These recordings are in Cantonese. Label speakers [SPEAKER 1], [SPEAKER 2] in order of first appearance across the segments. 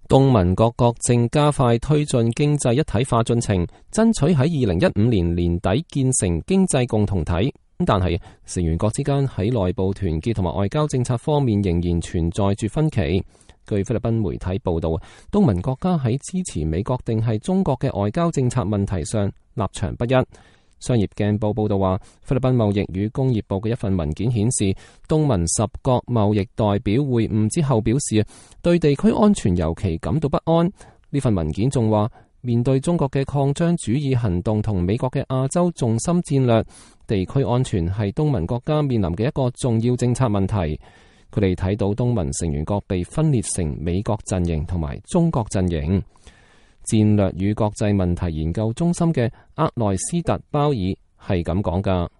[SPEAKER 1] 東盟各國正加快推進經濟一體化進程，爭取喺2015年年底建成經濟共同體。但係成員國之間喺內部團結同埋外交政策方面仍然存在住分歧。據菲律賓媒體報道，東盟國家喺支持美國定係中國嘅外交政策問題上立場不一。商業鏡報報道話，菲律賓貿易與工業部嘅一份文件顯示，東盟10國貿易代表會晤之後表示，對地區安全尤其感到不安。呢份文件仲話，面對中國嘅擴張主義行動同美國嘅亞洲重心戰略，地區安全係東盟國家面臨嘅一個重要政策問題。佢哋睇到東盟成員國被分裂成美國陣營同埋中國陣營。戰略與國際問題研究中心嘅厄內斯特鮑爾係咁講噶。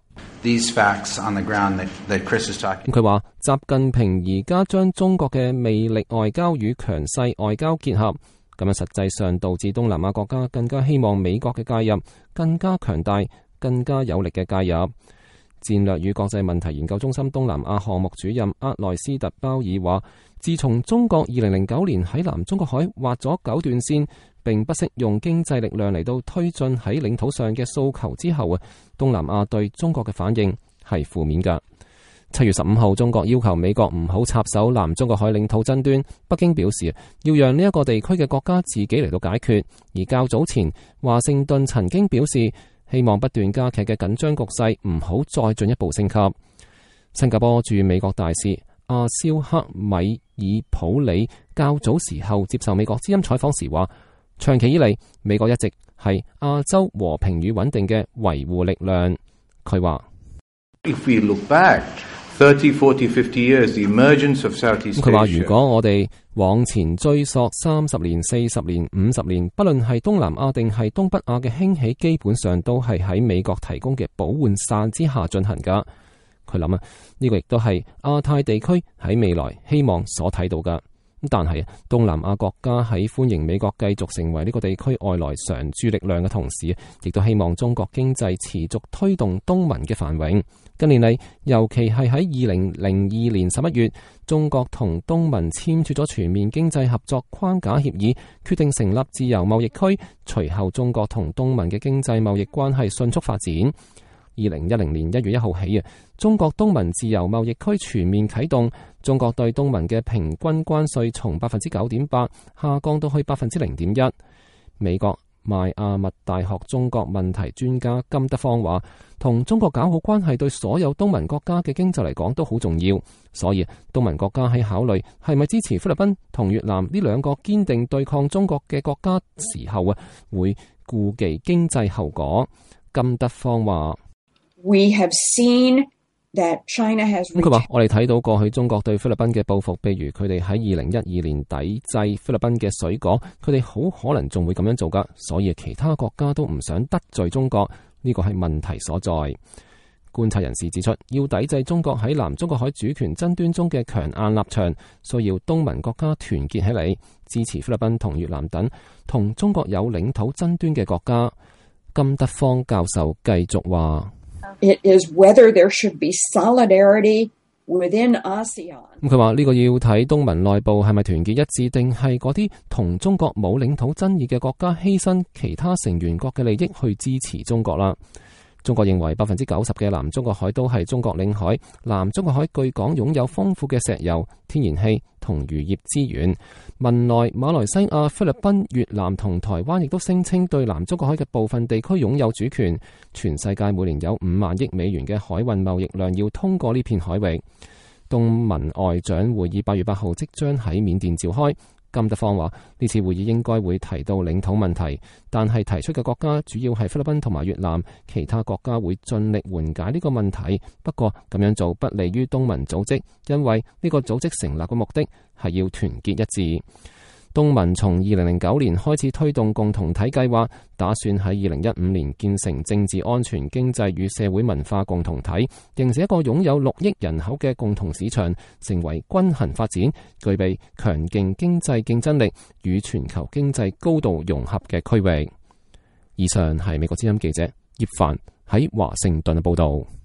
[SPEAKER 1] 佢話習近平而家將中國嘅魅力外交與強勢外交結合，咁樣實際上導致東南亞國家更加希望美國嘅介入，更加強大、更加有力嘅介入。戰略與國際問題研究中心東南亞項目主任厄內斯特鮑爾話，自從中國2009年喺南中國海劃咗9段線，並不惜用經濟力量嚟到推進喺領土上嘅訴求之後，東南亞對中國嘅反應係負面㗎。7月15號，中國要求美國唔好插手南中國海領土爭端，北京表示要讓呢一個地區嘅國家自己嚟到解決。而較早前，華盛頓曾經表示，希望不斷加劇嘅緊張局勢唔好再進一步升級。新加坡駐美國大使阿肖克米爾普里較早時候接受美國之音採訪時話，長期以嚟，美國一直係亞洲和平與穩定嘅維護力量。佢話佢話如果我哋往前追溯30年、40年、50年，不論係東南亞定係東北亞嘅興起，基本上都係喺美國提供嘅保護傘之下進行噶。佢諗啊，呢個亦都係亞太地區喺未來希望所睇到噶。但係東南亞國家喺歡迎美國繼續成為呢個地區外來常駐力量嘅同時，亦都希望中國經濟持續推動東盟嘅繁榮。近年嚟，尤其係喺2002年11月，中國同東盟簽署咗全面經濟合作框架協議，決定成立自由貿易區。隨後，中國同東盟嘅經濟貿易關係迅速發展。2010年1月1號起，中國東盟自由貿易區全面啟動。中國對東盟嘅平均關稅從 9.8% 下降到去 0.1%。美國邁阿密大學中國問題專家金德芳話，同中國搞好關係對所有東盟國家嘅經濟嚟講都好重要。所以東盟國家喺考慮係咪支持菲律賓同越南呢兩個堅定對抗中國嘅國家時候，會顧忌經濟後果。金德芳話
[SPEAKER 2] ：We have seen that China has。
[SPEAKER 1] 佢話：我哋睇到過去中國對菲律賓嘅報復，譬如佢哋喺2012年抵制菲律賓嘅水果，佢哋好可能仲會咁樣做噶。所以其他國家都唔想得罪中國，呢個係問題所在。觀察人士指出，要抵制中國喺南中國海主權爭端中嘅強硬立場，需要東盟國家團結起嚟，支持菲律賓同越南等同中國有領土爭端嘅國家。金德芳教授繼續話
[SPEAKER 2] ：It is whether there should be solidarity within ASEAN。
[SPEAKER 1] 佢話呢個要睇東盟內部係咪團結一致，定係嗰啲同中國冇領土爭議嘅國家犧牲其他成員國嘅利益去支持中國啦。中國認為90%嘅南中國海都係中國領海，南中國海據講擁有豐富嘅石油、天然氣同漁業資源。文萊、馬來西亞、菲律賓、越南同台灣亦都聲稱對南中國海嘅部分地區擁有主權。全世界每年有5萬億美元嘅海運貿易量要通過呢片海域。東盟外長會議8月8號即將喺緬甸召開。金德芳話：呢次會議應該會提到領土問題，但係提出嘅國家主要係菲律賓同埋越南，其他國家會盡力緩解呢個問題。不過咁樣做不利於東盟組織，因為呢個組織成立嘅目的係要團結一致。東盟從2009年開始推動共同體計劃，打算喺2015年建成政治安全、經濟與社會文化共同體，形成一個擁有6億人口嘅共同市場，成為均衡發展、具備強勁經濟競爭力與全球經濟高度融合嘅區域。以上係美國之音記者葉凡喺華盛頓報道。